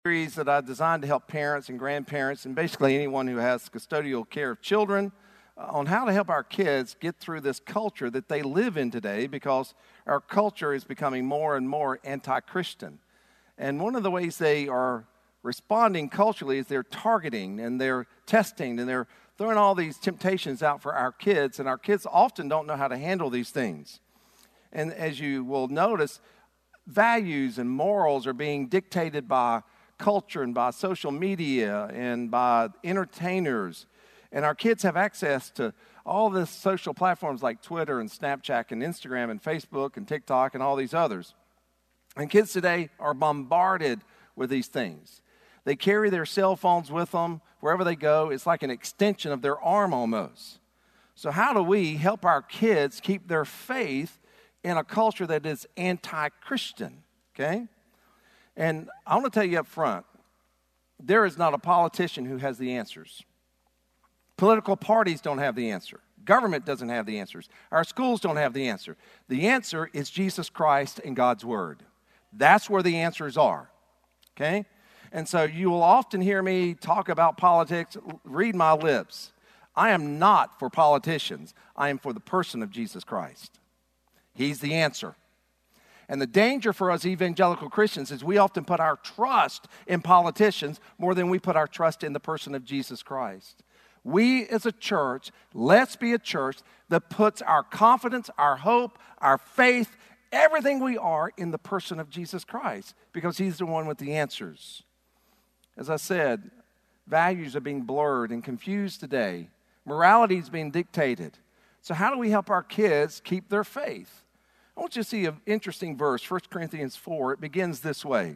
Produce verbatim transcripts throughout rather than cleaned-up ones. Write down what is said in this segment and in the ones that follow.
Series that I designed to help parents and grandparents and basically anyone who has custodial care of children uh, on how to help our kids get through this culture that they live in today, because our culture is becoming more and more anti-Christian. And one of the ways they are responding culturally is they're targeting and they're testing and they're throwing all these temptations out for our kids, and our kids often don't know how to handle these things. And as you will notice, values and morals are being dictated by culture and by social media and by entertainers. And our kids have access to all the social platforms like Twitter and Snapchat and Instagram and Facebook and TikTok and all these others. And kids today are bombarded with these things. They carry their cell phones with them wherever they go. It's like an extension of their arm almost. So how do we help our kids keep their faith in a culture that is anti-Christian, okay? And I want to tell you up front, there is not a politician who has the answers. Political parties don't have the answer. Government doesn't have the answers. Our schools don't have the answer. The answer is Jesus Christ and God's Word. That's where the answers are, okay? And so you will often hear me talk about politics. Read my lips. I am not for politicians. I am for the person of Jesus Christ. He's the answer. And the danger for us evangelical Christians is we often put our trust in politicians more than we put our trust in the person of Jesus Christ. We as a church, let's be a church that puts our confidence, our hope, our faith, everything we are in the person of Jesus Christ, because he's the one with the answers. As I said, values are being blurred and confused today. Morality is being dictated. So how do we help our kids keep their faith? I want you to see an interesting verse, First Corinthians four. It begins this way.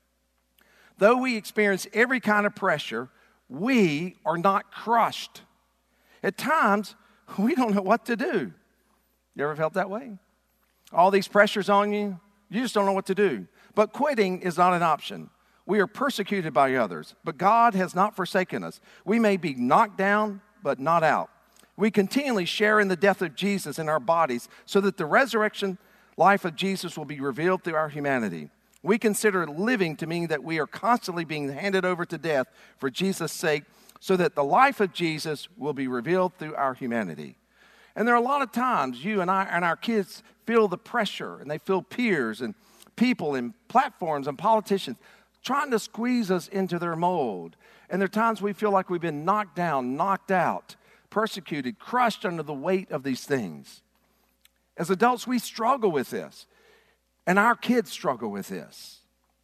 Though we experience every kind of pressure, we are not crushed. At times, we don't know what to do. You ever felt that way? All these pressures on you, you just don't know what to do. But quitting is not an option. We are persecuted by others, but God has not forsaken us. We may be knocked down, but not out. We continually share in the death of Jesus in our bodies so that the resurrection life of Jesus will be revealed through our humanity. We consider living to mean that we are constantly being handed over to death for Jesus' sake so that the life of Jesus will be revealed through our humanity. And there are a lot of times you and I and our kids feel the pressure, and they feel peers and people and platforms and politicians trying to squeeze us into their mold. And there are times we feel like we've been knocked down, knocked out, persecuted, crushed under the weight of these things. As adults, we struggle with this, and our kids struggle with this.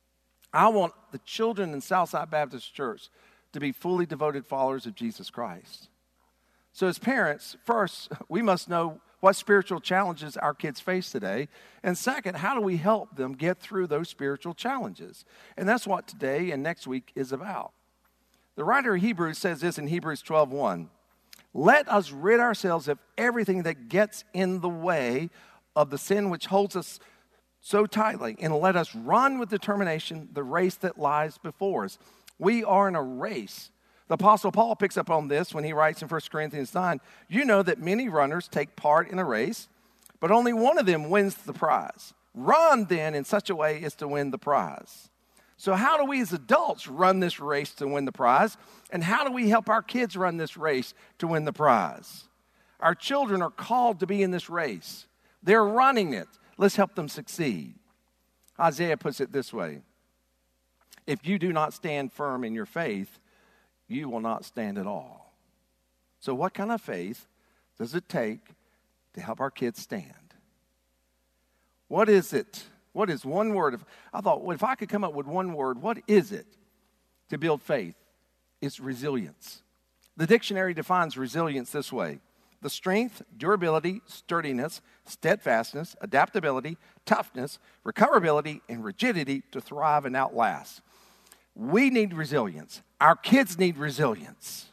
I want the children in Southside Baptist Church to be fully devoted followers of Jesus Christ. So as parents, first, we must know what spiritual challenges our kids face today, and second, how do we help them get through those spiritual challenges? And that's what today and next week is about. The writer of Hebrews says this in Hebrews twelve one. Let us rid ourselves of everything that gets in the way of the sin which holds us so tightly, and let us run with determination the race that lies before us. We are in a race. The Apostle Paul picks up on this when he writes in First Corinthians nine, you know that many runners take part in a race, but only one of them wins the prize. Run then in such a way as to win the prize. So how do we as adults run this race to win the prize? And how do we help our kids run this race to win the prize? Our children are called to be in this race. They're running it. Let's help them succeed. Isaiah puts it this way. If you do not stand firm in your faith, you will not stand at all. So what kind of faith does it take to help our kids stand? What is it? What is one word? Of, I thought, well, if I could come up with one word, what is it to build faith? It's resilience. The dictionary defines resilience this way. The strength, durability, sturdiness, steadfastness, adaptability, toughness, recoverability, and rigidity to thrive and outlast. We need resilience. Our kids need resilience.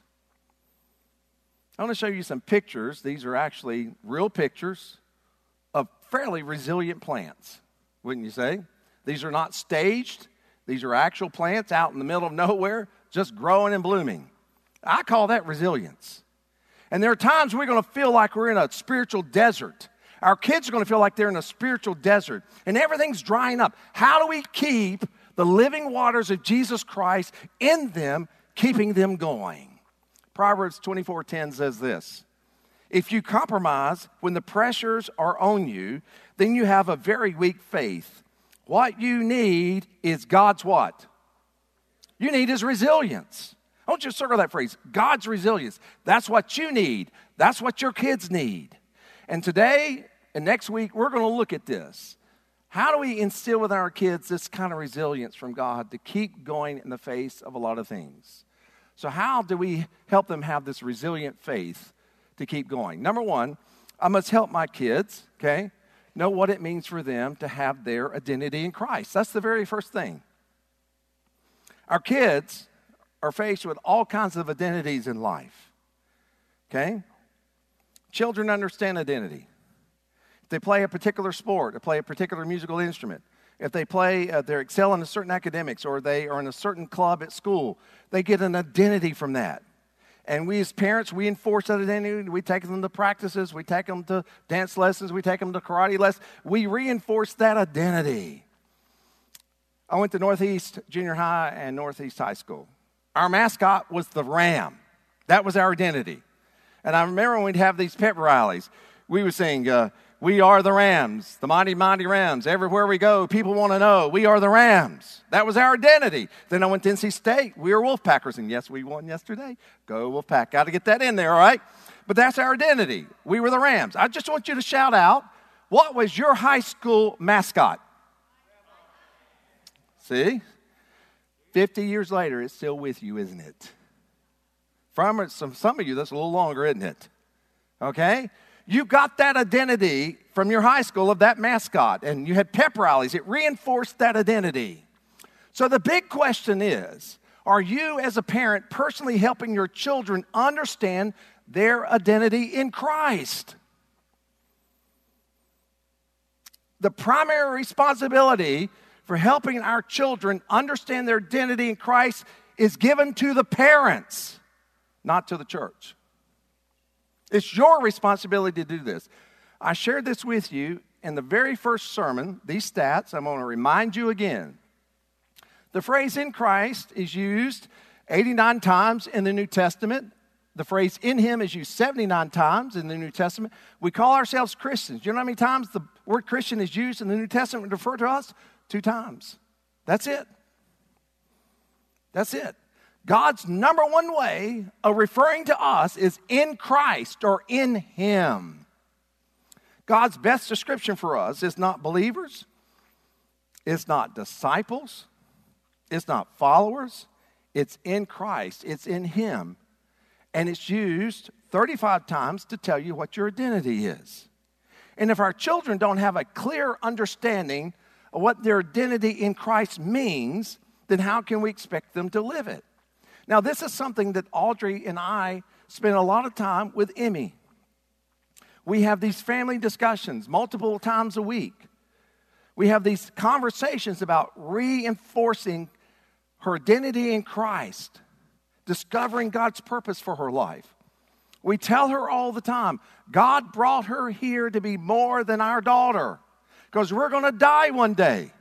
I want to show you some pictures. These are actually real pictures of fairly resilient plants, wouldn't you say? These are not staged. These are actual plants out in the middle of nowhere, just growing and blooming. I call that resilience. And there are times we're going to feel like we're in a spiritual desert. Our kids are going to feel like they're in a spiritual desert, and everything's drying up. How do we keep the living waters of Jesus Christ in them, keeping them going. Proverbs twenty-four ten says this: if you compromise when the pressures are on you, then you have a very weak faith. What you need is God's what? You need His resilience. I want you to circle that phrase, God's resilience. That's what you need. That's what your kids need. And today and next week, we're going to look at this. How do we instill with our kids this kind of resilience from God to keep going in the face of a lot of things? So how do we help them have this resilient faith to keep going? Number one, I must help my kids, okay, know what it means for them to have their identity in Christ. That's the very first thing. Our kids are faced with all kinds of identities in life, okay? Children understand identity. If they play a particular sport, or play a particular musical instrument, if they play, uh, they excel in a certain academics, or they are in a certain club at school, they get an identity from that. And we as parents, we enforce that identity. We take them to practices. We take them to dance lessons. We take them to karate lessons. We reinforce that identity. I went to Northeast Junior High and Northeast High School. Our mascot was the Ram. That was our identity. And I remember when we'd have these pep rallies, we would sing, uh, we are the Rams, the mighty, mighty Rams. Everywhere we go, people want to know, we are the Rams. That was our identity. Then I went to N C State. We were Wolfpackers, and yes, we won yesterday. Go Wolfpack. Got to get that in there, all right? But that's our identity. We were the Rams. I just want you to shout out, what was your high school mascot? See? fifty years later, it's still with you, isn't it? From some, some of you, that's a little longer, isn't it? Okay? You got that identity from your high school of that mascot, and you had pep rallies. It reinforced that identity. So the big question is, are you as a parent personally helping your children understand their identity in Christ? The primary responsibility for helping our children understand their identity in Christ is given to the parents, not to the church. It's your responsibility to do this. I shared this with you in the very first sermon, these stats. I'm going to remind you again. The phrase in Christ is used eighty-nine times in the New Testament. The phrase in Him is used seventy-nine times in the New Testament. We call ourselves Christians. You know how many times the word Christian is used in the New Testament to refer to us? Two times. That's it. That's it. God's number one way of referring to us is in Christ or in Him. God's best description for us is not believers, it's not disciples, it's not followers, it's in Christ, it's in Him. And it's used thirty-five times to tell you what your identity is. And if our children don't have a clear understanding of what their identity in Christ means, then how can we expect them to live it? Now, this is something that Audrey and I spend a lot of time with Emmy. We have these family discussions multiple times a week. We have these conversations about reinforcing her identity in Christ, discovering God's purpose for her life. We tell her all the time, God brought her here to be more than our daughter, because we're going to die one day.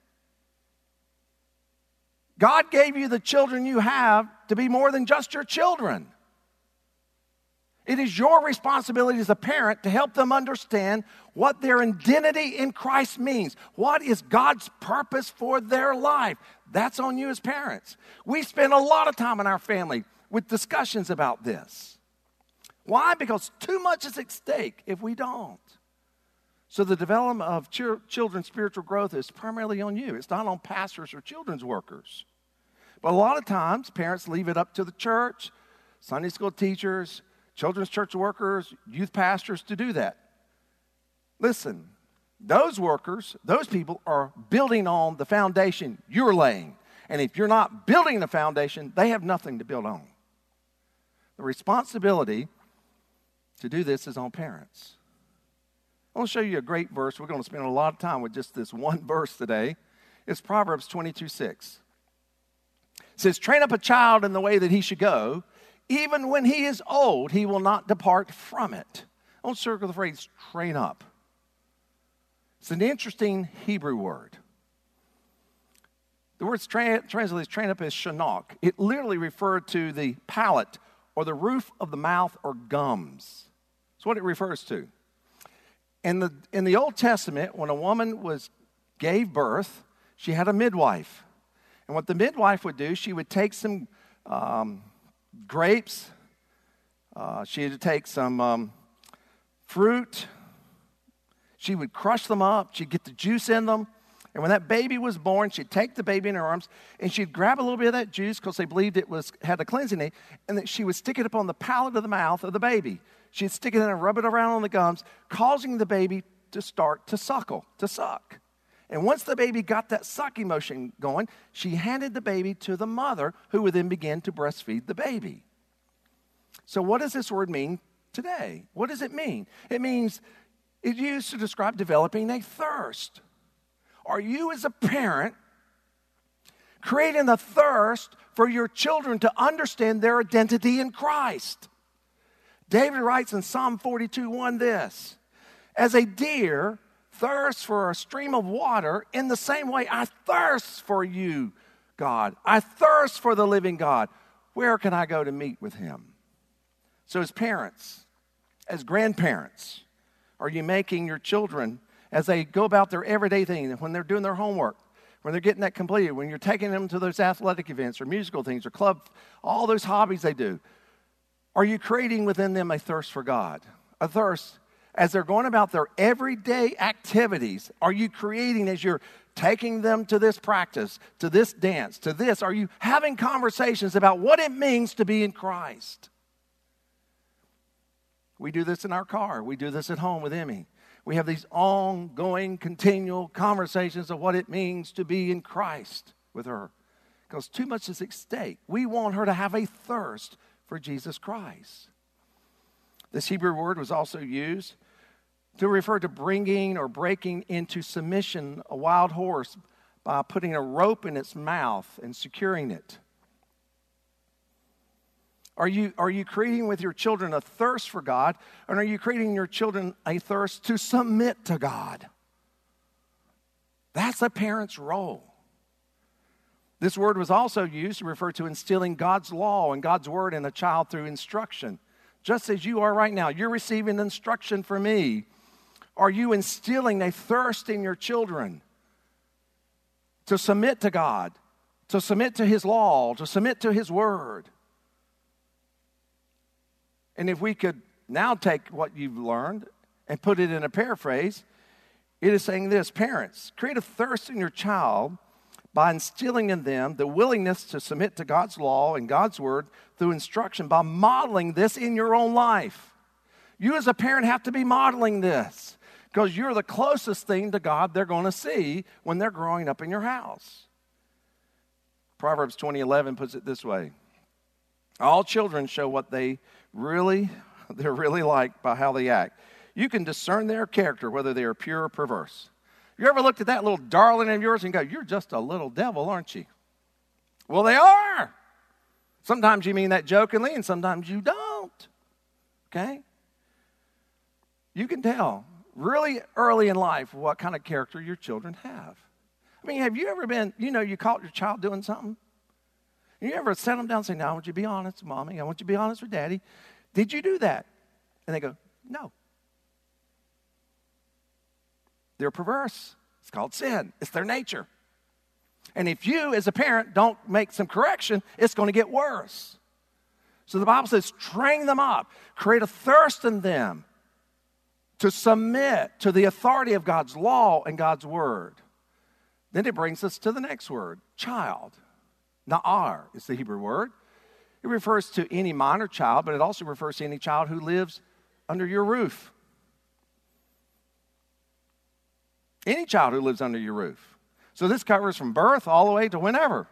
God gave you the children you have to be more than just your children. It is your responsibility as a parent to help them understand what their identity in Christ means. What is God's purpose for their life? That's on you as parents. We spend a lot of time in our family with discussions about this. Why? Because too much is at stake if we don't. So the development of ch- children's spiritual growth is primarily on you. It's not on pastors or children's workers. But a lot of times, parents leave it up to the church, Sunday school teachers, children's church workers, youth pastors to do that. Listen, those workers, those people are building on the foundation you're laying. And if you're not building the foundation, they have nothing to build on. The responsibility to do this is on parents. I want to show you a great verse. We're going to spend a lot of time with just this one verse today. It's Proverbs twenty-two six. It says, train up a child in the way that he should go. Even when he is old, he will not depart from it. I want to circle the phrase, train up. It's an interesting Hebrew word. The word tra- translated train up as shanok. It literally referred to the palate or the roof of the mouth or gums. That's what it refers to. In the, in the Old Testament, when a woman was gave birth, she had a midwife. And what the midwife would do, she would take some um, grapes, uh, she would take some um, fruit, she would crush them up, she'd get the juice in them, and when that baby was born, she'd take the baby in her arms, and she'd grab a little bit of that juice because they believed it was had a cleansing aid, and then she would stick it up on the palate of the mouth of the baby. She'd stick it in and rub it around on the gums, causing the baby to start to suckle, to suck. And once the baby got that sucking motion going, she handed the baby to the mother, who would then begin to breastfeed the baby. So what does this word mean today? What does it mean? It means it's used to describe developing a thirst. Are you as a parent creating a thirst for your children to understand their identity in Christ? David writes in Psalm forty-two one this, as a deer thirsts for a stream of water, in the same way I thirst for you, God. I thirst for the living God. Where can I go to meet with him? So as parents, as grandparents, are you making your children, as they go about their everyday thing, when they're doing their homework, when they're getting that completed, when you're taking them to those athletic events or musical things or club, all those hobbies they do, are you creating within them a thirst for God? A thirst as they're going about their everyday activities. Are you creating, as you're taking them to this practice, to this dance, to this, are you having conversations about what it means to be in Christ? We do this in our car. We do this at home with Emmy. We have these ongoing, continual conversations of what it means to be in Christ with her, because too much is at stake. We want her to have a thirst for Jesus Christ. This Hebrew word was also used to refer to bringing or breaking into submission a wild horse by putting a rope in its mouth and securing it. Are you, are you creating with your children a thirst for God, or are you creating in your children a thirst to submit to God? That's a parent's role. This word was also used to refer to instilling God's law and God's word in a child through instruction. Just as you are right now, you're receiving instruction from me. Are you instilling a thirst in your children to submit to God, to submit to his law, to submit to his word? And if we could now take what you've learned and put it in a paraphrase, it is saying this: parents, create a thirst in your child by instilling in them the willingness to submit to God's law and God's word through instruction, by modeling this in your own life. You as a parent have to be modeling this, because you're the closest thing to God they're going to see when they're growing up in your house. Proverbs twenty eleven puts it this way: all children show what they really, they're really like by how they act. You can discern their character, whether they are pure or perverse. You ever looked at that little darling of yours and go, you're just a little devil, aren't you? Well, they are. Sometimes you mean that jokingly, and sometimes you don't. Okay? You can tell really early in life what kind of character your children have. I mean, have you ever been, you know, you caught your child doing something? You ever set them down and say, now I want you to be honest, Mommy. I want you to be honest with Daddy. Did you do that? And they go, no. They're perverse. It's called sin. It's their nature. And if you, as a parent, don't make some correction, it's going to get worse. So the Bible says, train them up. Create a thirst in them to submit to the authority of God's law and God's word. Then it brings us to the next word, child. Na'ar is the Hebrew word. It refers to any minor child, but it also refers to any child who lives under your roof. Any child who lives under your roof. So this covers from birth all the way to whenever.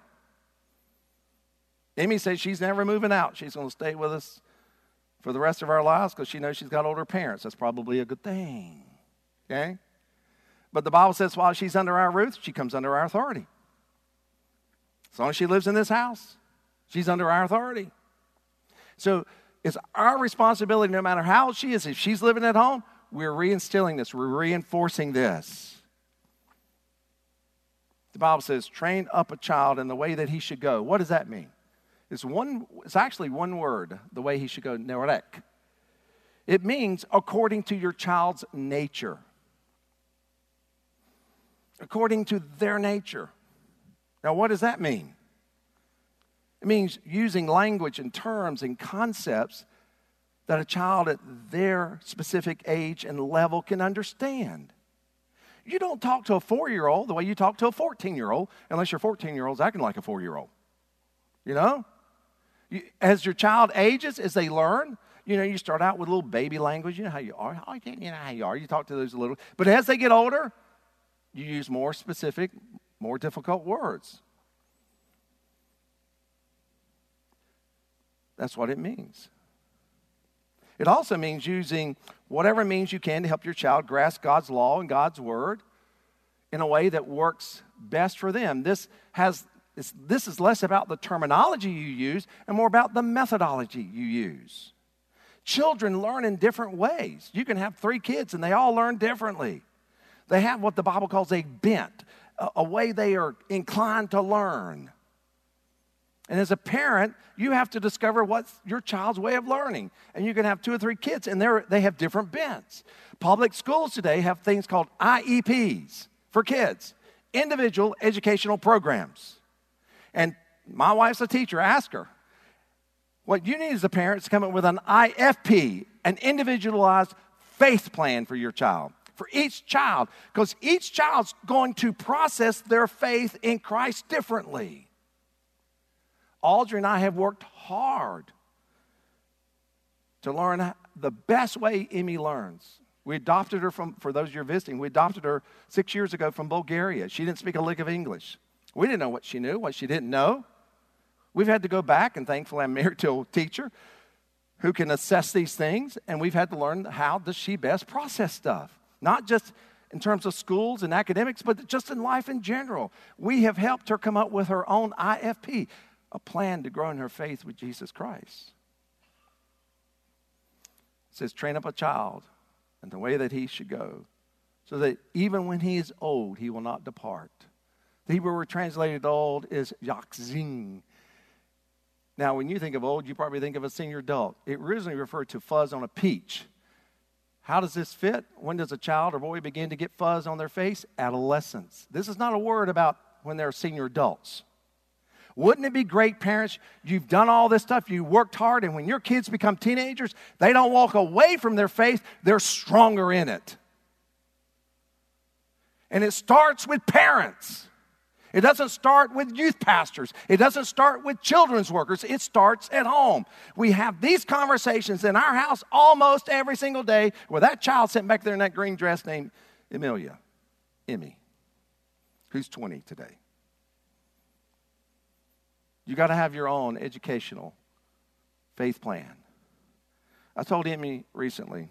Amy says she's never moving out. She's going to stay with us for the rest of our lives because she knows she's got older parents. That's probably a good thing. Okay? But the Bible says while she's under our roof, she comes under our authority. As long as she lives in this house, she's under our authority. So it's our responsibility, no matter how old she is, if she's living at home, we're reinstilling this, we're reinforcing this. The Bible says, train up a child in the way that he should go. What does that mean? It's one. It's actually one word, the way he should go, nerek. It means according to your child's nature. According to their nature. Now, what does that mean? It means using language and terms and concepts that a child at their specific age and level can understand. You don't talk to a four-year-old the way you talk to a fourteen-year-old unless your fourteen-year-old's acting like a four-year-old. You know? You, as your child ages, as they learn, you know, you start out with a little baby language. You know how you are. You know how you are. You talk to those a little. But as they get older, you use more specific, more difficult words. That's what it means. It also means using whatever means you can to help your child grasp God's law and God's word in a way that works best for them. This has this is less about the terminology you use and more about the methodology you use. Children learn in different ways. You can have three kids and they all learn differently. They have what the Bible calls a bent, a, a way they are inclined to learn. And as a parent, you have to discover what's your child's way of learning. And you can have two or three kids, and they're, they have different bents. Public schools today have things called I E Ps for kids, individual educational programs. And my wife's a teacher. Ask her. What you need as a parent is to come up with an I F P, an individualized faith plan for your child, for each child, because each child's going to process their faith in Christ differently. Audrey and I have worked hard to learn the best way Emmy learns. We adopted her from, for those of you visiting, we adopted her six years ago from Bulgaria. She didn't speak a lick of English. We didn't know what she knew, what she didn't know. We've had to go back, and thankfully I'm married to a teacher who can assess these things, and we've had to learn how does she best process stuff. Not just in terms of schools and academics, but just in life in general. We have helped her come up with her own I F P, a plan to grow in her faith with Jesus Christ. It says, train up a child in the way that he should go, so that even when he is old, he will not depart. The Hebrew word translated old is yakzin. Now, when you think of old, you probably think of a senior adult. It originally referred to fuzz on a peach. How does this fit? When does a child or boy begin to get fuzz on their face? Adolescence. This is not a word about when they're senior adults. Wouldn't it be great, parents? You've done all this stuff. You worked hard, and when your kids become teenagers, they don't walk away from their faith. They're stronger in it. And it starts with parents. It doesn't start with youth pastors. It doesn't start with children's workers. It starts at home. We have these conversations in our house almost every single day where that child sitting back there in that green dress named Emilia, Emmy, who's twenty today. You got to have your own educational faith plan. I told Emmy recently,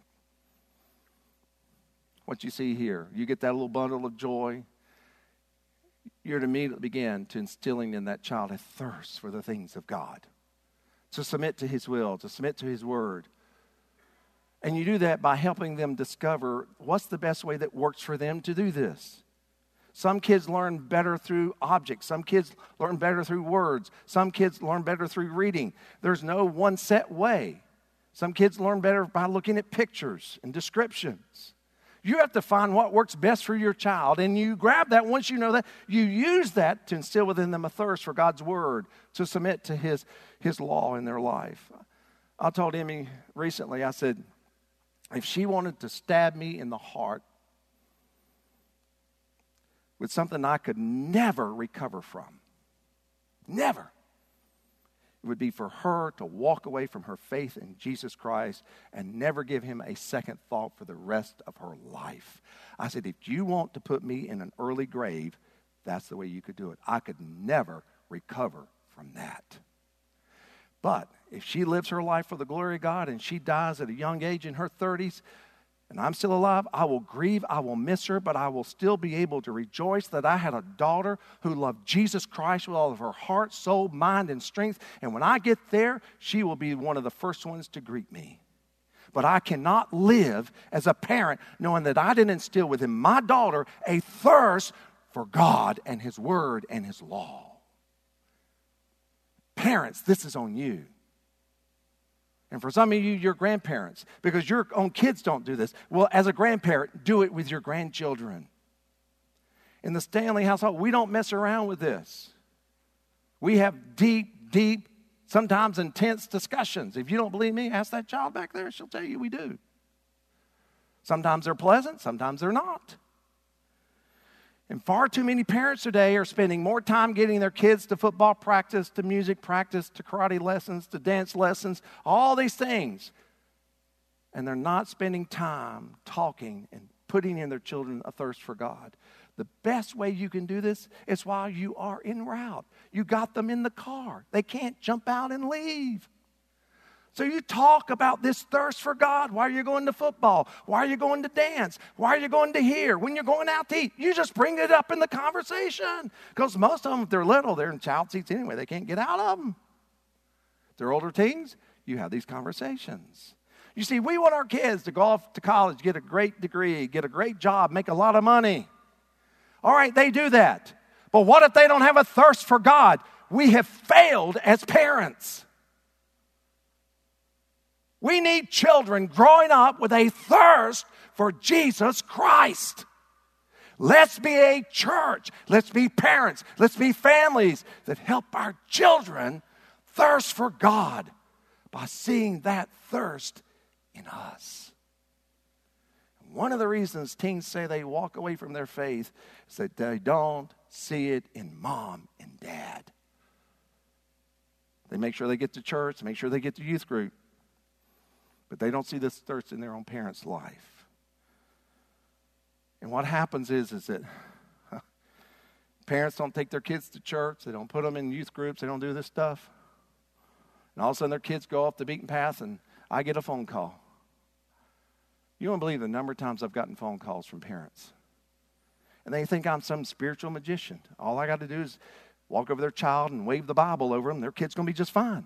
what you see here, you get that little bundle of joy, you're to immediately begin to instilling in that child a thirst for the things of God, to submit to his will, to submit to his word. And you do that by helping them discover what's the best way that works for them to do this. Some kids learn better through objects. Some kids learn better through words. Some kids learn better through reading. There's no one set way. Some kids learn better by looking at pictures and descriptions. You have to find what works best for your child, and you grab that. Once you know that, you use that to instill within them a thirst for God's word, to submit to his, his law in their life. I told Emmy recently, I said, if she wanted to stab me in the heart with something I could never recover from, never, it would be for her to walk away from her faith in Jesus Christ and never give him a second thought for the rest of her life. I said, if you want to put me in an early grave, that's the way you could do it. I could never recover from that. But if she lives her life for the glory of God and she dies at a young age in her thirties, and I'm still alive, I will grieve, I will miss her, but I will still be able to rejoice that I had a daughter who loved Jesus Christ with all of her heart, soul, mind, and strength. And when I get there, she will be one of the first ones to greet me. But I cannot live as a parent knowing that I didn't instill within my daughter a thirst for God and His Word and His law. Parents, this is on you. And for some of you, you're grandparents, because your own kids don't do this. Well, as a grandparent, do it with your grandchildren. In the Stanley household, we don't mess around with this. We have deep, deep, sometimes intense discussions. If you don't believe me, ask that child back there. She'll tell you we do. Sometimes they're pleasant, sometimes they're not. And far too many parents today are spending more time getting their kids to football practice, to music practice, to karate lessons, to dance lessons, all these things. And they're not spending time talking and putting in their children a thirst for God. The best way you can do this is while you are en route. You got them in the car. They can't jump out and leave. So you talk about this thirst for God. Why are you going to football? Why are you going to dance? Why are you going to here? When you're going out to eat, you just bring it up in the conversation. Because most of them, if they're little, they're in child seats anyway. They can't get out of them. If they're older teens, you have these conversations. You see, we want our kids to go off to college, get a great degree, get a great job, make a lot of money. All right, they do that. But what if they don't have a thirst for God? We have failed as parents. We need children growing up with a thirst for Jesus Christ. Let's be a church. Let's be parents. Let's be families that help our children thirst for God by seeing that thirst in us. One of the reasons teens say they walk away from their faith is that they don't see it in mom and dad. They make sure they get to church, make sure they get to youth group, but they don't see this thirst in their own parents' life. And what happens is, is that huh, parents don't take their kids to church, they don't put them in youth groups, they don't do this stuff. And all of a sudden their kids go off the beaten path and I get a phone call. You won't believe the number of times I've gotten phone calls from parents. And they think I'm some spiritual magician. All I got to do is walk over their child and wave the Bible over them. Their kid's going to be just fine.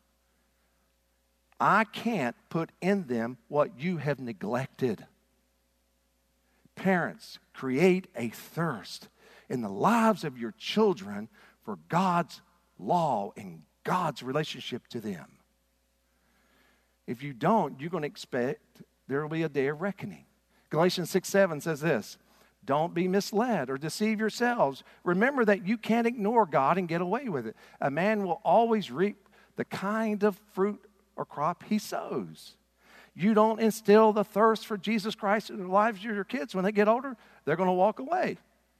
I can't put in them what you have neglected. Parents, create a thirst in the lives of your children for God's law and God's relationship to them. If you don't, you're going to expect there will be a day of reckoning. Galatians six seven says this, don't be misled or deceive yourselves. Remember that you can't ignore God and get away with it. A man will always reap the kind of fruit or crop he sows. You don't instill the thirst for Jesus Christ in the lives of your kids. When they get older, they're going to walk away.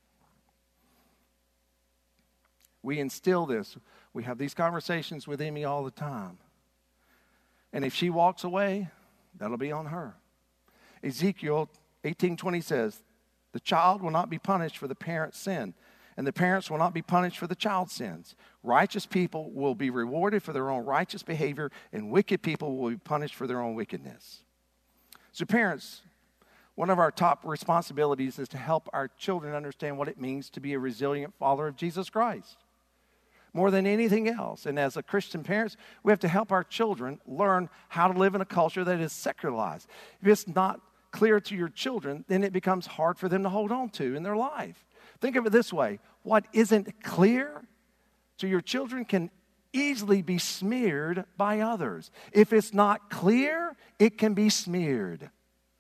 We instill this. We have these conversations with Amy all the time. And if she walks away, that'll be on her. Ezekiel eighteen twenty says, the child will not be punished for the parent's sin, and the parents will not be punished for the child's sins. Righteous people will be rewarded for their own righteous behavior, and wicked people will be punished for their own wickedness. So parents, one of our top responsibilities is to help our children understand what it means to be a resilient follower of Jesus Christ. More than anything else. And as a Christian parents, we have to help our children learn how to live in a culture that is secularized. If it's not clear to your children, then it becomes hard for them to hold on to in their life. Think of it this way. What isn't clear to your children can easily be smeared by others. If it's not clear, it can be smeared.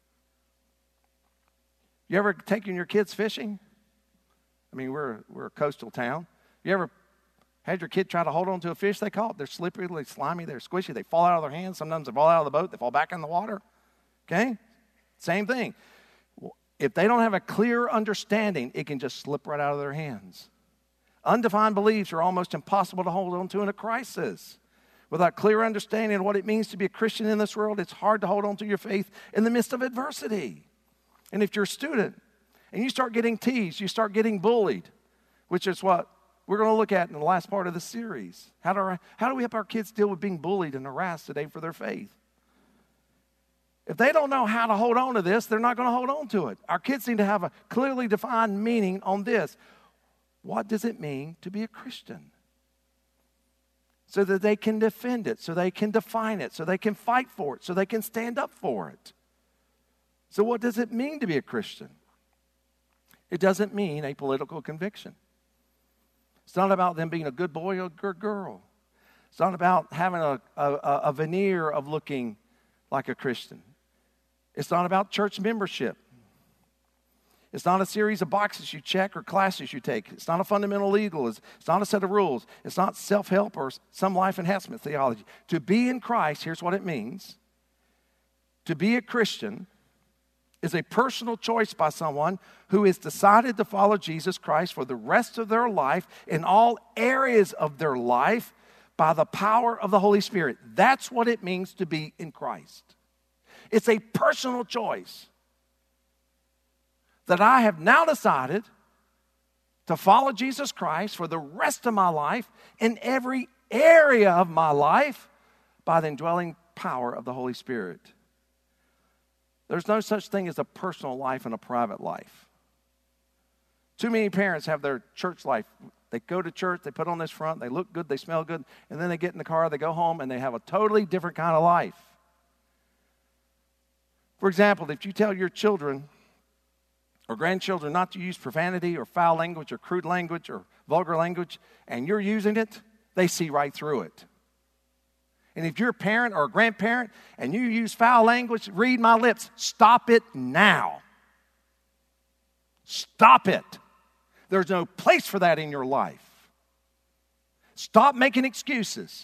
You ever taken your kids fishing? I mean, we're, we're a coastal town. You ever had your kid try to hold on to a fish they caught? They're slippery, they're slimy, they're squishy. They fall out of their hands. Sometimes they fall out of the boat. They fall back in the water. Okay? Same thing. If they don't have a clear understanding, it can just slip right out of their hands. Undefined beliefs are almost impossible to hold on to in a crisis. Without clear understanding of what it means to be a Christian in this world, it's hard to hold on to your faith in the midst of adversity. And if you're a student and you start getting teased, you start getting bullied, which is what we're going to look at in the last part of the series. How do, our, how do we help our kids deal with being bullied and harassed today for their faith? If they don't know how to hold on to this, they're not going to hold on to it. Our kids need to have a clearly defined meaning on this. What does it mean to be a Christian? So that they can defend it, so they can define it, so they can fight for it, so they can stand up for it. So what does it mean to be a Christian? It doesn't mean a political conviction. It's not about them being a good boy or a good girl. It's not about having a, a, a veneer of looking like a Christian. It's not about church membership. It's not a series of boxes you check or classes you take. It's not a fundamental legalism. It's not a set of rules. It's not self-help or some life enhancement theology. To be in Christ, here's what it means. To be a Christian is a personal choice by someone who has decided to follow Jesus Christ for the rest of their life in all areas of their life by the power of the Holy Spirit. That's what it means to be in Christ. It's a personal choice that I have now decided to follow Jesus Christ for the rest of my life in every area of my life by the indwelling power of the Holy Spirit. There's no such thing as a personal life and a private life. Too many parents have their church life. They go to church, they put on this front, they look good, they smell good, and then they get in the car, they go home, and they have a totally different kind of life. For example, if you tell your children or grandchildren not to use profanity or foul language or crude language or vulgar language, and you're using it, they see right through it. And if you're a parent or a grandparent and you use foul language, read my lips, stop it now. Stop it. There's no place for that in your life. Stop making excuses.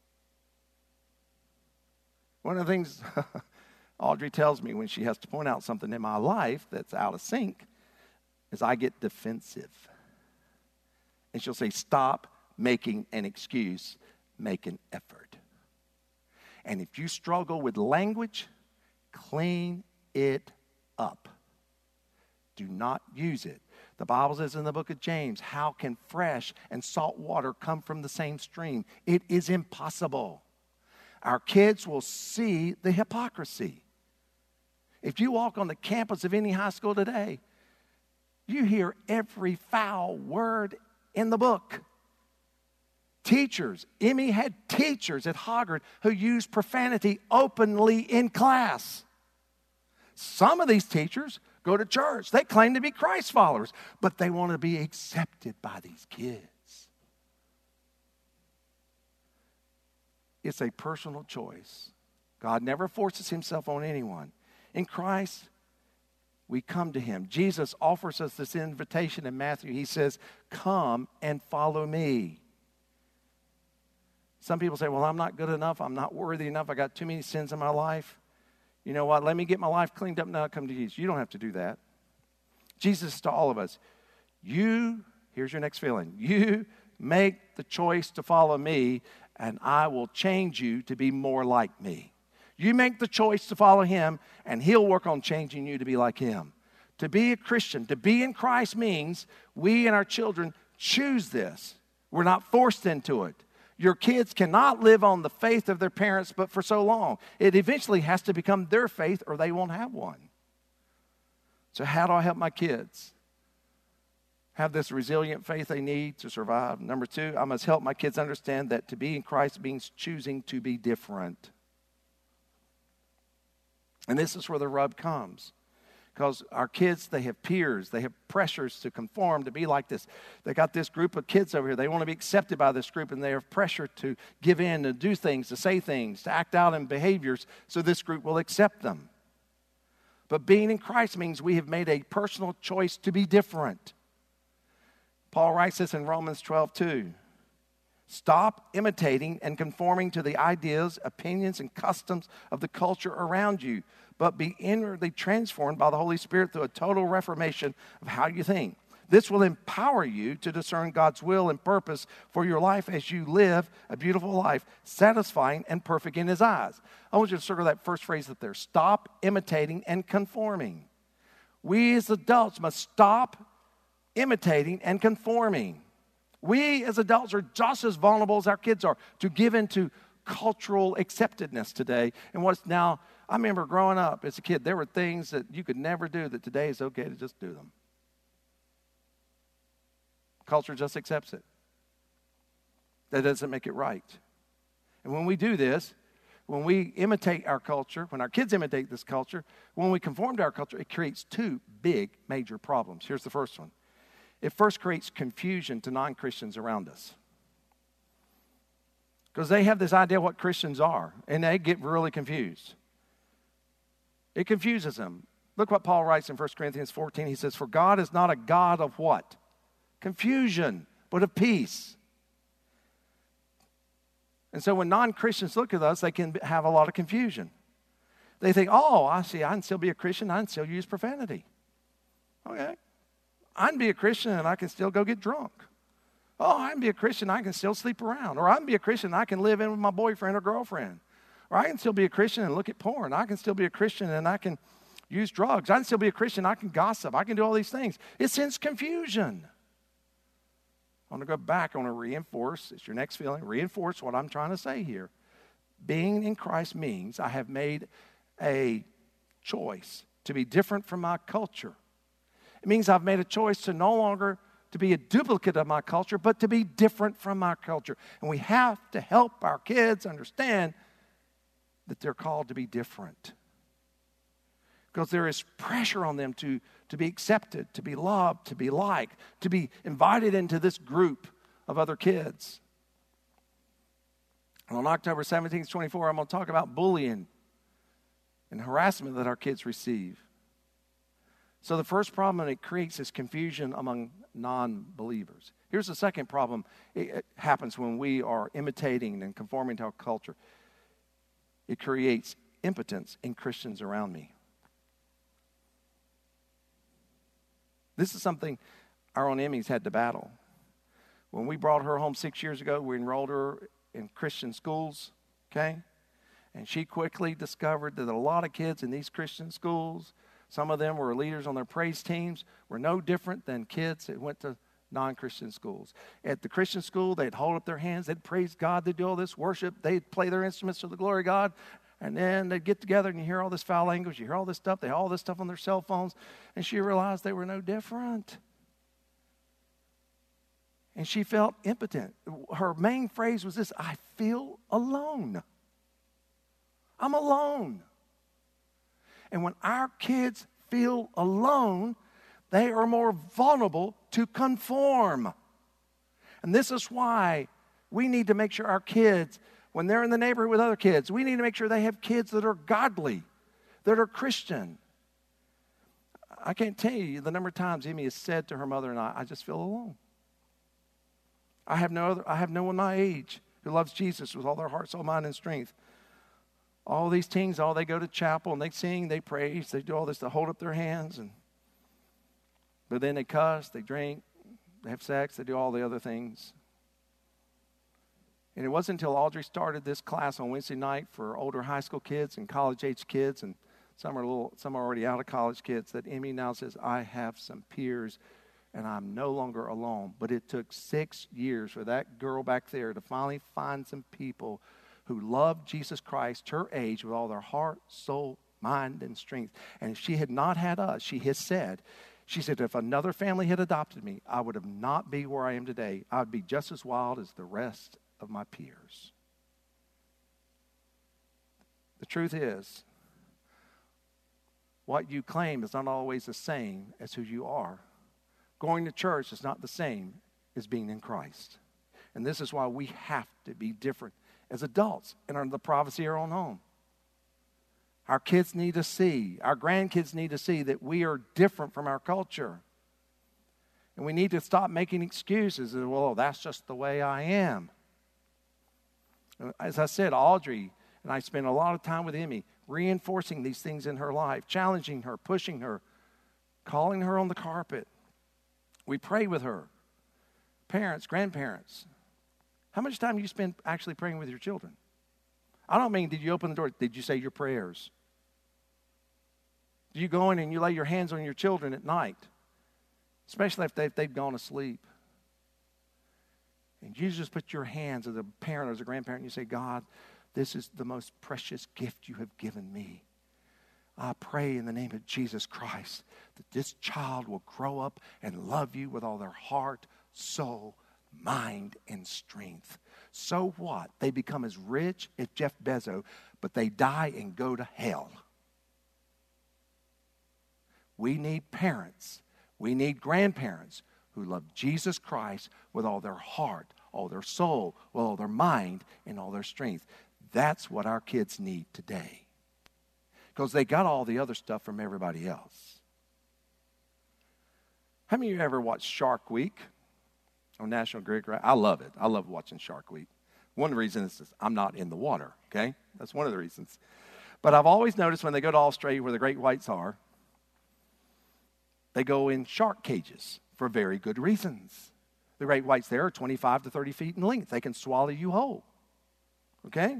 One of the things Audrey tells me when she has to point out something in my life that's out of sync is I get defensive. And she'll say, stop making an excuse, make an effort. And if you struggle with language, clean it up. Do not use it. The Bible says in the book of James, how can fresh and salt water come from the same stream? It is impossible. Our kids will see the hypocrisy. If you walk on the campus of any high school today, you hear every foul word in the book. Teachers, Emmy had teachers at Hoggard who used profanity openly in class. Some of these teachers go to church. They claim to be Christ followers, but they want to be accepted by these kids. It's a personal choice. God never forces himself on anyone. In Christ, we come to him. Jesus offers us this invitation in Matthew. He says, come and follow me. Some people say, well, I'm not good enough. I'm not worthy enough. I got too many sins in my life. You know what? Let me get my life cleaned up and now come to Jesus. You don't have to do that. Jesus is to all of us. You, here's your next feeling. You make the choice to follow me, and I will change you to be more like me. You make the choice to follow him, and he'll work on changing you to be like him. To be a Christian, to be in Christ means we and our children choose this. We're not forced into it. Your kids cannot live on the faith of their parents but for so long. It eventually has to become their faith or they won't have one. So how do I help my kids have this resilient faith they need to survive? Number two, I must help my kids understand that to be in Christ means choosing to be different. And this is where the rub comes. Because our kids, they have peers. They have pressures to conform, to be like this. They got this group of kids over here. They want to be accepted by this group, and they have pressure to give in, to do things, to say things, to act out in behaviors so this group will accept them. But being in Christ means we have made a personal choice to be different. Paul writes this in Romans twelve two. Stop imitating and conforming to the ideas, opinions, and customs of the culture around you, but be inwardly transformed by the Holy Spirit through a total reformation of how you think. This will empower you to discern God's will and purpose for your life as you live a beautiful life, satisfying and perfect in his eyes. I want you to circle that first phrase up there. Stop imitating and conforming. We as adults must stop imitating and conforming. We as adults are just as vulnerable as our kids are to give into cultural acceptedness today. And what's now, I remember growing up as a kid, there were things that you could never do that today is okay to just do them. Culture just accepts it. That doesn't make it right. And when we do this, when we imitate our culture, when our kids imitate this culture, when we conform to our culture, it creates two big major problems. Here's the first one. It first creates confusion to non-Christians around us. Because they have this idea of what Christians are, and they get really confused. It confuses them. Look what Paul writes in First Corinthians fourteen. He says, "For God is not a God of what? Confusion, but of peace." And so when non-Christians look at us, they can have a lot of confusion. They think, oh, I see, I can still be a Christian, I can still use profanity. Okay. I can be a Christian and I can still go get drunk. Oh, I can be a Christian, I can still sleep around. Or I can be a Christian, I can live in with my boyfriend or girlfriend. Or I can still be a Christian and look at porn. I can still be a Christian and I can use drugs. I can still be a Christian, I can gossip. I can do all these things. It sends confusion. I want to go back. I want to reinforce, it's your next feeling, reinforce what I'm trying to say here. Being in Christ means I have made a choice to be different from my culture. It means I've made a choice to no longer to be a duplicate of my culture, but to be different from my culture. And we have to help our kids understand that they're called to be different. Because there is pressure on them to, to be accepted, to be loved, to be liked, to be invited into this group of other kids. And on October seventeenth, twenty-four, I'm going to talk about bullying and harassment that our kids receive. So the first problem it creates is confusion among non-believers. Here's the second problem. It happens when we are imitating and conforming to our culture. It creates impotence in Christians around me. This is something our own Emmy's had to battle. When we brought her home six years ago, we enrolled her in Christian schools, okay? And she quickly discovered that a lot of kids in these Christian schools, some of them were leaders on their praise teams, were no different than kids that went to non-Christian schools. At the Christian school, they'd hold up their hands, they'd praise God, they'd do all this worship, they'd play their instruments to the glory of God, and then they'd get together and you hear all this foul language, you hear all this stuff, they had all this stuff on their cell phones, and she realized they were no different. And she felt impotent. Her main phrase was this: I feel alone. I'm alone. And when our kids feel alone, they are more vulnerable to conform. And this is why we need to make sure our kids, when they're in the neighborhood with other kids, we need to make sure they have kids that are godly, that are Christian. I can't tell you the number of times Emmy has said to her mother and I, I just feel alone. I have no other, I have no one my age who loves Jesus with all their heart, soul, mind, and strength. All these teens, all they go to chapel and they sing, they praise, they do all this to hold up their hands, and but then they cuss, they drink, they have sex, they do all the other things. And it wasn't until Audrey started this class on Wednesday night for older high school kids and college-age kids, and some are a little, some are already out of college kids, that Emmy now says, I have some peers and I'm no longer alone. But it took six years for that girl back there to finally find some people who love Jesus Christ, her age, with all their heart, soul, mind, and strength. And if she had not had us, she has said, she said, if another family had adopted me, I would have not be where I am today. I would be just as wild as the rest of my peers. The truth is, what you claim is not always the same as who you are. Going to church is not the same as being in Christ. And this is why we have to be different as adults and under the privacy of our own home. Our kids need to see, our grandkids need to see that we are different from our culture. And we need to stop making excuses. Well, that's just the way I am. As I said, Audrey and I spent a lot of time with Emmy reinforcing these things in her life, challenging her, pushing her, calling her on the carpet. We pray with her. Parents, grandparents. How much time do you spend actually praying with your children? I don't mean, did you open the door? Did you say your prayers? Do you go in and you lay your hands on your children at night? Especially if they've, they've gone to sleep. And you just put your hands as a parent or as a grandparent and you say, God, this is the most precious gift you have given me. I pray in the name of Jesus Christ that this child will grow up and love you with all their heart, soul, mind, and strength. So what? They become as rich as Jeff Bezos, but they die and go to hell. We need parents, we need grandparents who love Jesus Christ with all their heart, all their soul, with all their mind, and all their strength. That's what our kids need today. Because they got all the other stuff from everybody else. How many of you ever watched Shark Week on National Geographic? I love it. I love watching Shark Week. One of the reasons is I'm not in the water, okay? That's one of the reasons. But I've always noticed when they go to Australia where the great whites are, they go in shark cages for very good reasons. The great whites there are twenty-five to thirty feet in length. They can swallow you whole, okay?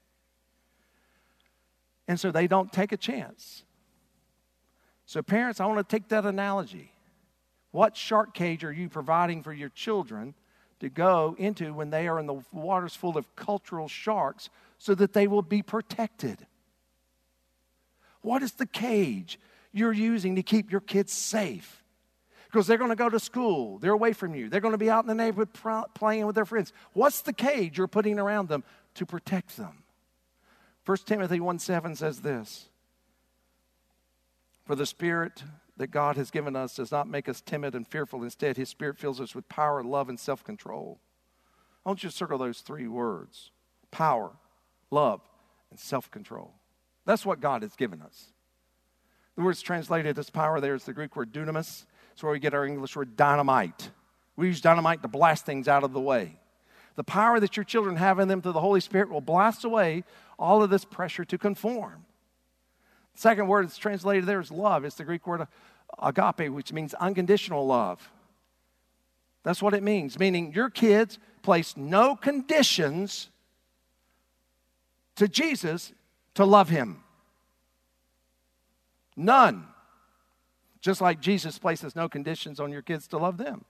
And so they don't take a chance. So parents, I want to take that analogy. What shark cage are you providing for your children to go into when they are in the waters full of cultural sharks so that they will be protected? What is the cage you're using to keep your kids safe? Because they're going to go to school. They're away from you. They're going to be out in the neighborhood pr- playing with their friends. What's the cage you're putting around them to protect them? First Timothy one seven says this, "For the Spirit that God has given us does not make us timid and fearful. Instead, His Spirit fills us with power, love, and self-control." I want you to circle those three words: power, love, and self-control. That's what God has given us. The word's translated as power there is the Greek word dunamis. It's where we get our English word dynamite. We use dynamite to blast things out of the way. The power that your children have in them through the Holy Spirit will blast away all of this pressure to conform. The second word that's translated there is love. It's the Greek word agape, which means unconditional love. That's what it means, meaning your kids place no conditions to Jesus to love Him. None. Just like Jesus places no conditions on your kids to love them.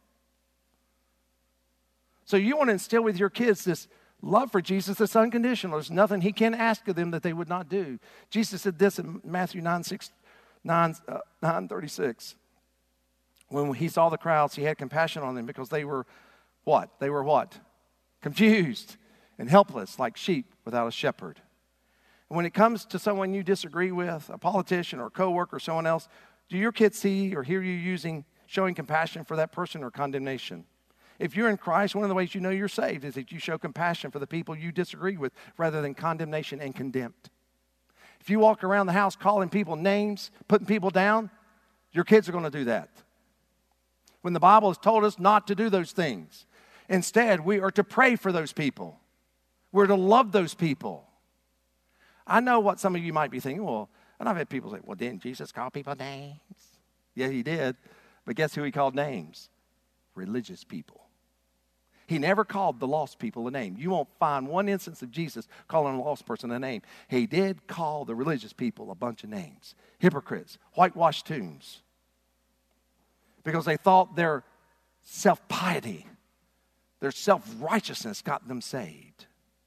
So you want to instill with your kids this love for Jesus that's unconditional. There's nothing He can ask of them that they would not do. Jesus said this in Matthew nine, six, nine, uh, nine thirty-six. When He saw the crowds, He had compassion on them because they were what? They were what? Confused and helpless like sheep without a shepherd. And when it comes to someone you disagree with, a politician or a coworker or someone else, do your kids see or hear you using, showing compassion for that person or condemnation? If you're in Christ, one of the ways you know you're saved is that you show compassion for the people you disagree with rather than condemnation and contempt. If you walk around the house calling people names, putting people down, your kids are going to do that. When the Bible has told us not to do those things. Instead, we are to pray for those people. We're to love those people. I know what some of you might be thinking. Well, and I've had people say, well, didn't Jesus call people names? Yeah, He did. But guess who He called names? Religious people. He never called the lost people a name. You won't find one instance of Jesus calling a lost person a name. He did call the religious people a bunch of names. Hypocrites, whitewashed tombs. Because they thought their self-piety, their self-righteousness got them saved.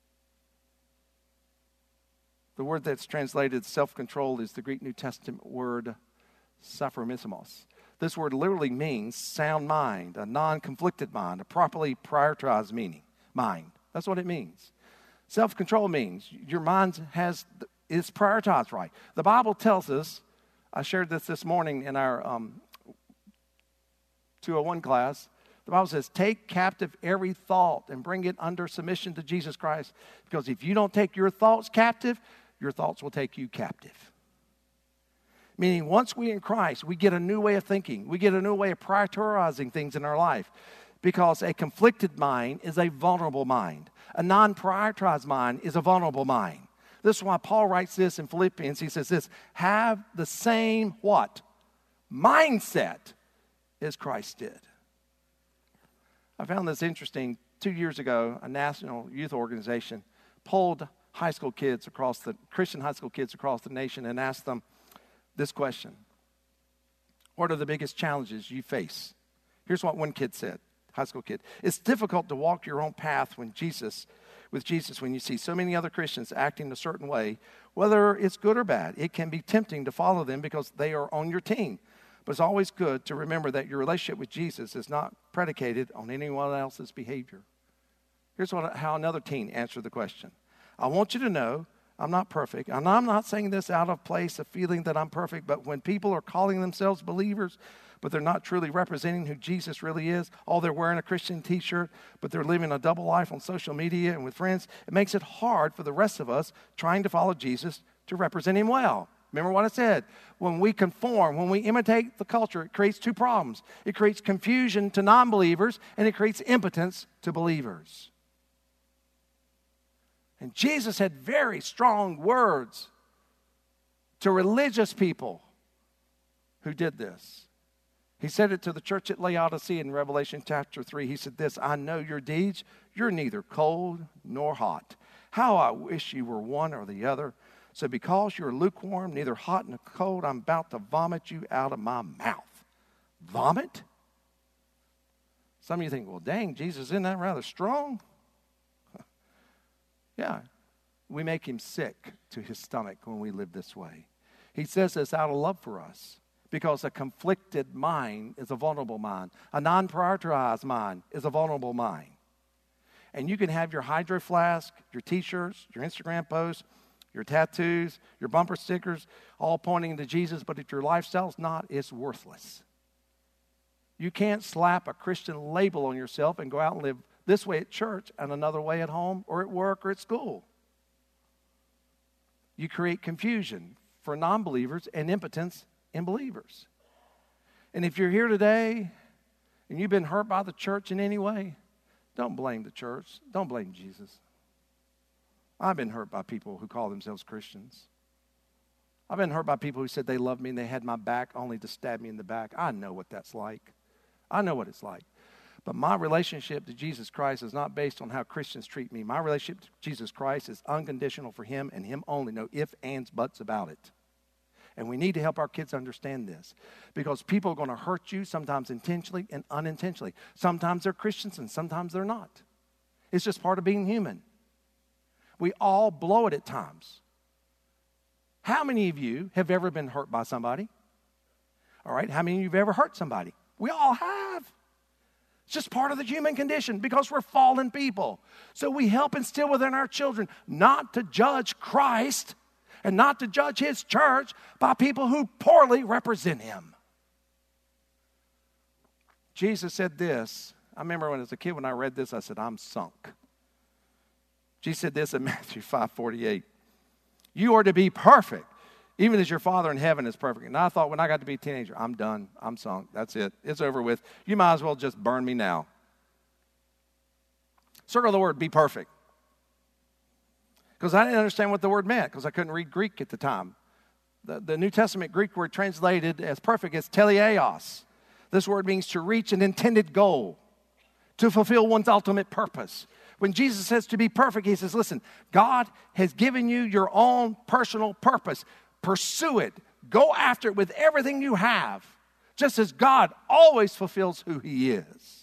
The word that's translated self-control is the Greek New Testament word sophromismos. This word literally means sound mind, a non-conflicted mind, a properly prioritized meaning, mind. That's what it means. Self-control means your mind has is prioritized right. The Bible tells us, I shared this this morning in our um, two oh one class, the Bible says, take captive every thought and bring it under submission to Jesus Christ. Because if you don't take your thoughts captive, your thoughts will take you captive. Meaning once we're in Christ, we get a new way of thinking. We get a new way of prioritizing things in our life. Because a conflicted mind is a vulnerable mind. A non-prioritized mind is a vulnerable mind. This is why Paul writes this in Philippians. He says this, have the same what? Mindset as Christ did. I found this interesting. Two years ago, a national youth organization polled high school kids across the, Christian high school kids across the nation and asked them this question. What are the biggest challenges you face? Here's what one kid said, high school kid. It's difficult to walk your own path when Jesus, with Jesus when you see so many other Christians acting a certain way. Whether it's good or bad, it can be tempting to follow them because they are on your team. But it's always good to remember that your relationship with Jesus is not predicated on anyone else's behavior. Here's what, how another teen answered the question. I want you to know I'm not perfect. And I'm not saying this out of place of feeling that I'm perfect, but when people are calling themselves believers, but they're not truly representing who Jesus really is, all they're wearing a Christian t-shirt, but they're living a double life on social media and with friends, it makes it hard for the rest of us trying to follow Jesus to represent him well. Remember what I said. When we conform, when we imitate the culture, it creates two problems. It creates confusion to non-believers, and it creates impotence to believers. And Jesus had very strong words to religious people who did this. He said it to the church at Laodicea in Revelation chapter three. He said this, I know your deeds. You're neither cold nor hot. How I wish you were one or the other. So because you're lukewarm, neither hot nor cold, I'm about to vomit you out of my mouth. Vomit? Some of you think, well, dang, Jesus, isn't that rather strong? Yeah, we make him sick to his stomach when we live this way. He says this out of love for us because a conflicted mind is a vulnerable mind. A non-prioritized mind is a vulnerable mind. And you can have your hydro flask, your t-shirts, your Instagram posts, your tattoos, your bumper stickers, all pointing to Jesus, but if your lifestyle's not, it's worthless. You can't slap a Christian label on yourself and go out and live this way at church and another way at home or at work or at school. You create confusion for non-believers and impotence in believers. And if you're here today and you've been hurt by the church in any way, don't blame the church. Don't blame Jesus. I've been hurt by people who call themselves Christians. I've been hurt by people who said they loved me and they had my back only to stab me in the back. I know what that's like. I know what it's like. But my relationship to Jesus Christ is not based on how Christians treat me. My relationship to Jesus Christ is unconditional for him and him only. No ifs, ands, buts about it. And we need to help our kids understand this because people are going to hurt you sometimes intentionally and unintentionally. Sometimes they're Christians and sometimes they're not. It's just part of being human. We all blow it at times. How many of you have ever been hurt by somebody? All right, how many of you have ever hurt somebody? We all have. It's just part of the human condition because we're fallen people. So we help instill within our children not to judge Christ and not to judge his church by people who poorly represent him. Jesus said this. I remember when I was a kid when I read this, I said, I'm sunk. Jesus said this in Matthew five forty-eight. You are to be perfect, even as your Father in heaven is perfect. And I thought when I got to be a teenager, I'm done. I'm sunk. That's it. It's over with. You might as well just burn me now. Circle the word, be perfect. Because I didn't understand what the word meant because I couldn't read Greek at the time. The, the New Testament Greek word translated as perfect is teleaios. This word means to reach an intended goal, to fulfill one's ultimate purpose. When Jesus says to be perfect, he says, listen, God has given you your own personal purpose. Pursue it. Go after it with everything you have, just as God always fulfills who he is.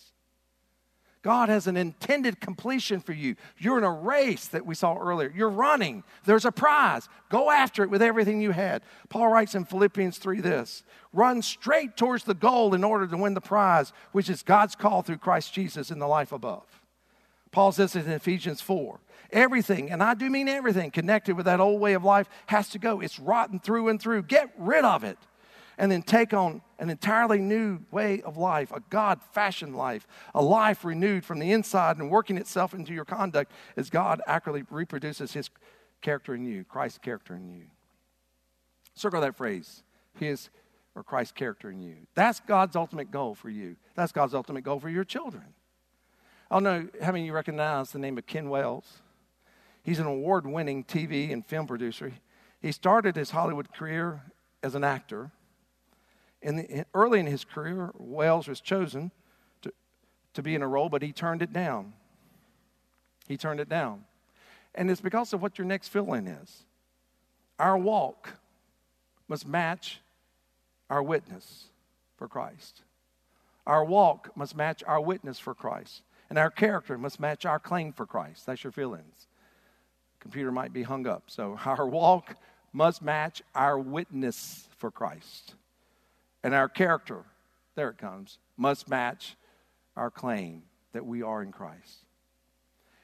God has an intended completion for you. You're in a race that we saw earlier. You're running. There's a prize. Go after it with everything you had. Paul writes in Philippians three this, run straight towards the goal in order to win the prize, which is God's call through Christ Jesus in the life above. Paul says it in Ephesians four. Everything, and I do mean everything, connected with that old way of life has to go. It's rotten through and through. Get rid of it. And then take on an entirely new way of life, a God-fashioned life, a life renewed from the inside and working itself into your conduct as God accurately reproduces his character in you, Christ's character in you. Circle that phrase, his or Christ's character in you. That's God's ultimate goal for you. That's God's ultimate goal for your children. I don't know how many of you recognize the name of Ken Wells. He's an award-winning T V and film producer. He started his Hollywood career as an actor. In the, early in his career, Wells was chosen to, to be in a role, but he turned it down. He turned it down. And it's because of what your next fill-in is. Our walk must match our witness for Christ. Our walk must match our witness for Christ. And our character must match our claim for Christ. That's your fill-ins. Computer might be hung up. So our walk must match our witness for Christ. And our character, there it comes, must match our claim that we are in Christ.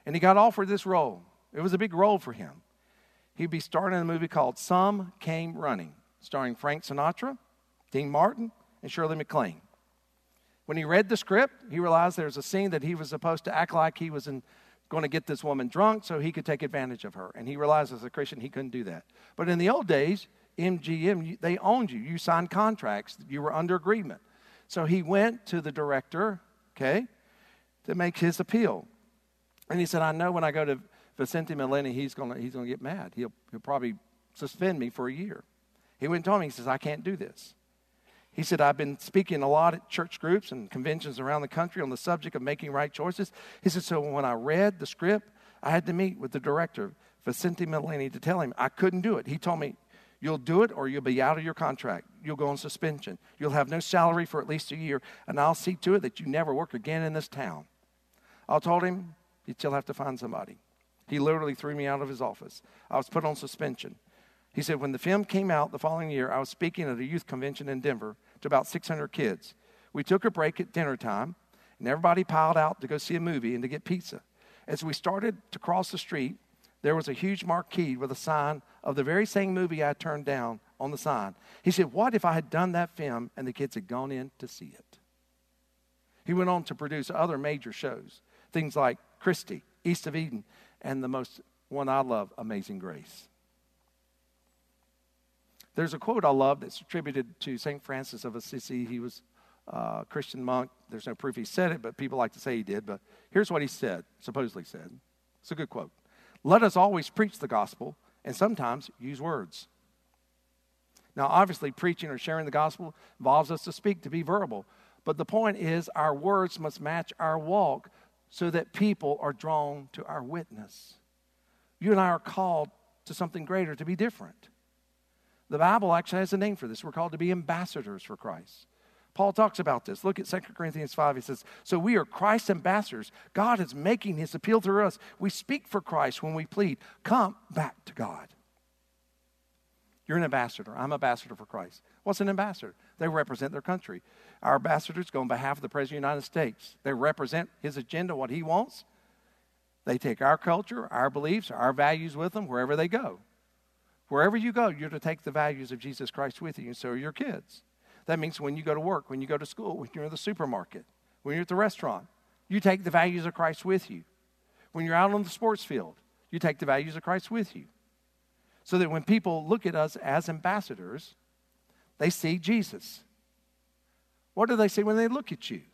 And he got offered this role. It was a big role for him. He'd be starring in a movie called Some Came Running, starring Frank Sinatra, Dean Martin, and Shirley MacLaine. When he read the script, he realized there was a scene that he was supposed to act like he was in, going to get this woman drunk so he could take advantage of her. And he realized as a Christian he couldn't do that. But in the old days, M G M, they owned you. You signed contracts. You were under agreement. So he went to the director, okay, to make his appeal. And he said, I know when I go to Vicente Milleni, he's going to he's going to get mad. He'll, he'll probably suspend me for a year. He went and told me, he says, I can't do this. He said, I've been speaking a lot at church groups and conventions around the country on the subject of making right choices. He said, so when I read the script, I had to meet with the director, Vicente Milleni, to tell him I couldn't do it. He told me, you'll do it or you'll be out of your contract. You'll go on suspension. You'll have no salary for at least a year, and I'll see to it that you never work again in this town. I told him, you'd still have to find somebody. He literally threw me out of his office. I was put on suspension. He said, when the film came out the following year, I was speaking at a youth convention in Denver to about six hundred kids. We took a break at dinner time, and everybody piled out to go see a movie and to get pizza. As we started to cross the street, there was a huge marquee with a sign of the very same movie I turned down on the sign. He said, what if I had done that film and the kids had gone in to see it? He went on to produce other major shows, things like Christy, East of Eden, and the most one I love, Amazing Grace. There's a quote I love that's attributed to Saint Francis of Assisi. He was a Christian monk. There's no proof he said it, but people like to say he did. But here's what he said, supposedly said. It's a good quote. Let us always preach the gospel and sometimes use words. Now, obviously, preaching or sharing the gospel involves us to speak, to be verbal. But the point is our words must match our walk so that people are drawn to our witness. You and I are called to something greater, to be different. The Bible actually has a name for this. We're called to be ambassadors for Christ. Paul talks about this. Look at Second Corinthians five. He says, so we are Christ's ambassadors. God is making his appeal through us. We speak for Christ when we plead, come back to God. You're an ambassador. I'm an ambassador for Christ. What's an ambassador? They represent their country. Our ambassadors go on behalf of the President of the United States. They represent his agenda, what he wants. They take our culture, our beliefs, our values with them wherever they go. Wherever you go, you're to take the values of Jesus Christ with you, and so are your kids. That means when you go to work, when you go to school, when you're in the supermarket, when you're at the restaurant, you take the values of Christ with you. When you're out on the sports field, you take the values of Christ with you. So that when people look at us as ambassadors, they see Jesus. What do they see when they look at you?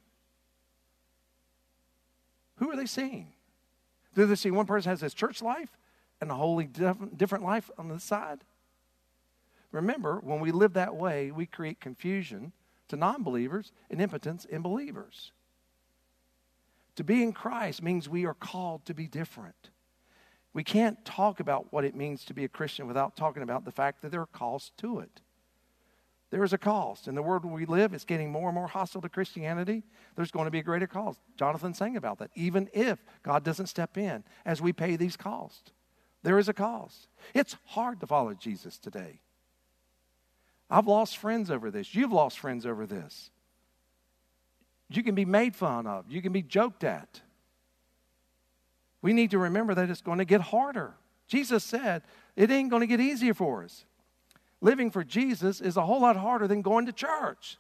Who are they seeing? Do they see one person has his church life and a wholly different life on the side? Remember, when we live that way, we create confusion to non-believers and impotence in believers. To be in Christ means we are called to be different. We can't talk about what it means to be a Christian without talking about the fact that there are costs to it. There is a cost. In the world where we live, it's getting more and more hostile to Christianity. There's going to be a greater cost. Jonathan sang about that. Even if God doesn't step in as we pay these costs, there is a cost. It's hard to follow Jesus today. I've lost friends over this. You've lost friends over this. You can be made fun of. You can be joked at. We need to remember that it's going to get harder. Jesus said it ain't going to get easier for us. Living for Jesus is a whole lot harder than going to church.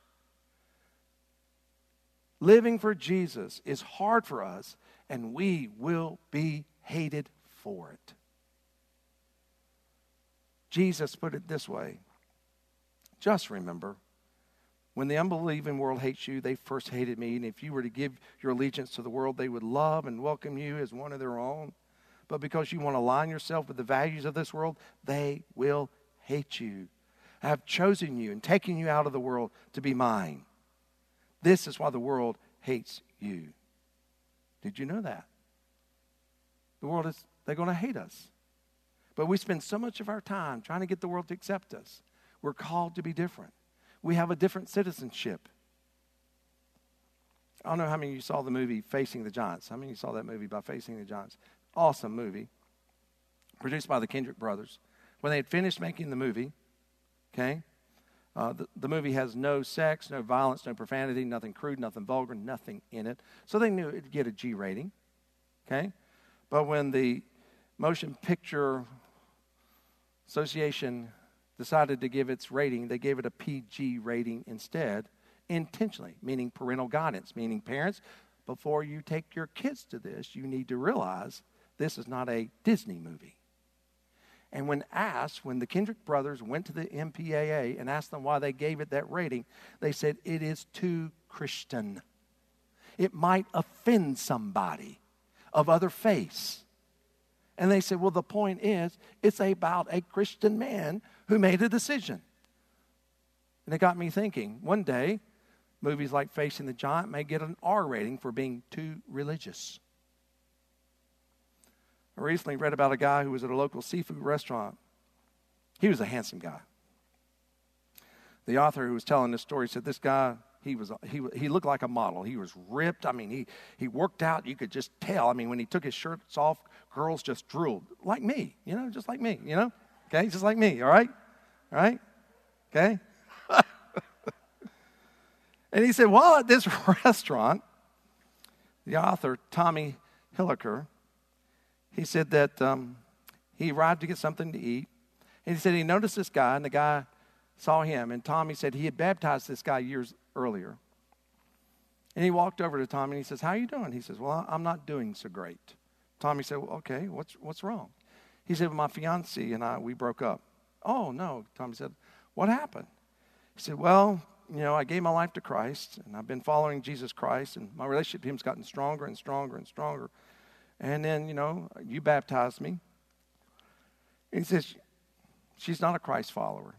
Living for Jesus is hard for us, and we will be hated for it. Jesus put it this way. Just remember, when the unbelieving world hates you, they first hated me. And if you were to give your allegiance to the world, they would love and welcome you as one of their own. But because you want to align yourself with the values of this world, they will hate you. I have chosen you and taken you out of the world to be mine. This is why the world hates you. Did you know that? The world is, they're going to hate us. But we spend so much of our time trying to get the world to accept us. We're called to be different. We have a different citizenship. I don't know how many of you saw the movie Facing the Giants. How many of you saw that movie by Facing the Giants? Awesome movie. Produced by the Kendrick brothers. When they had finished making the movie, okay, uh, the, the movie has no sex, no violence, no profanity, nothing crude, nothing vulgar, nothing in it. So they knew it would get a G rating, okay? But when the Motion Picture Association decided to give its rating, they gave it a P G rating instead, intentionally, meaning parental guidance, meaning parents, before you take your kids to this, you need to realize this is not a Disney movie. And when asked, when the Kendrick brothers went to the M P A A and asked them why they gave it that rating, they said, it is too Christian. It might offend somebody of other faiths. And they said, well, the point is, it's about a Christian man who made a decision. And it got me thinking, one day, movies like Facing the Giant may get an R rating for being too religious. I recently read about a guy who was at a local seafood restaurant. He was a handsome guy. The author who was telling this story said this guy, he was he he looked like a model. He was ripped. I mean, he, he worked out. You could just tell. I mean, when he took his shirts off, girls just drooled. Like me, you know, just like me, you know? Okay, just like me, all right? All right? Okay? And he said, while at this restaurant, the author, Tommy Hilliker, he said that um, he arrived to get something to eat. And he said he noticed this guy, and the guy saw him. And Tommy said he had baptized this guy years earlier. And he walked over to Tommy, and he says, how you doing? He says, well, I'm not doing so great. Tommy said, well, okay, what's what's wrong? He said, well, my fiancée and I, we broke up. Oh, no, Tommy said, what happened? He said, well, you know, I gave my life to Christ, and I've been following Jesus Christ, and my relationship with him's gotten stronger and stronger and stronger. And then, you know, you baptized me. And he says, she's not a Christ follower.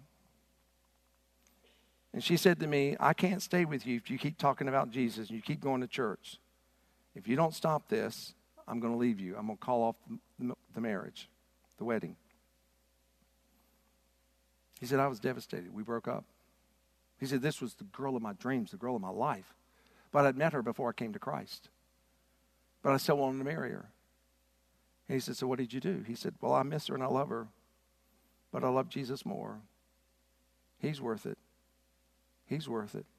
And she said to me, I can't stay with you if you keep talking about Jesus and you keep going to church. If you don't stop this, I'm going to leave you. I'm going to call off the, the marriage, the wedding. He said, I was devastated. We broke up. He said, this was the girl of my dreams, the girl of my life. But I'd met her before I came to Christ. But I still wanted to marry her. And he said, so what did you do? He said, well, I miss her and I love her. But I love Jesus more. He's worth it. He's worth it.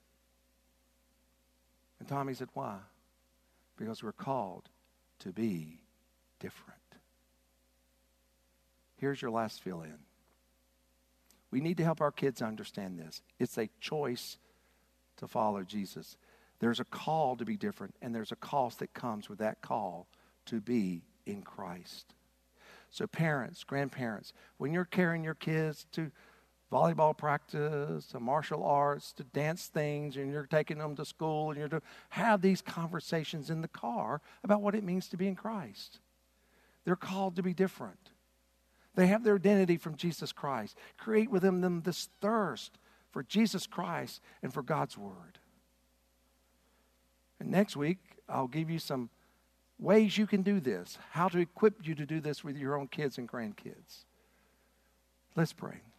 And Tommy said, why? Because we're called to be different. Here's your last fill-in. We need to help our kids understand this. It's a choice to follow Jesus. There's a call to be different, and there's a cost that comes with that call to be in Christ. So parents, grandparents, when you're carrying your kids to volleyball practice, to martial arts, to dance things, and you're taking them to school, and you're doing, have these conversations in the car about what it means to be in Christ. They're called to be different. They have their identity from Jesus Christ. Create within them this thirst for Jesus Christ and for God's Word. And next week, I'll give you some ways you can do this, how to equip you to do this with your own kids and grandkids. Let's pray.